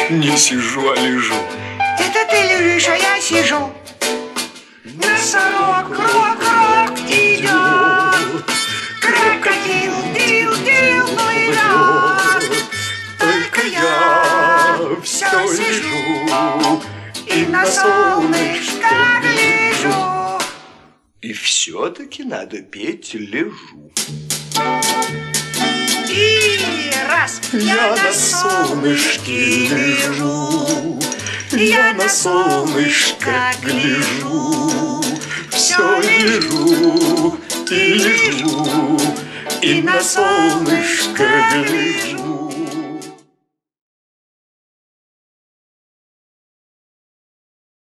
Не сижу, а лежу. Это ты лежишь, а я сижу. Носорог, крок идет. Крокодил, дил плывет. Только я все сижу и на солнышко гляжу. И все-таки надо петь «Лежу». И раз Я на солнышке лежу, я на солнышко гляжу, все лежу и лежу, и на солнышко гляжу.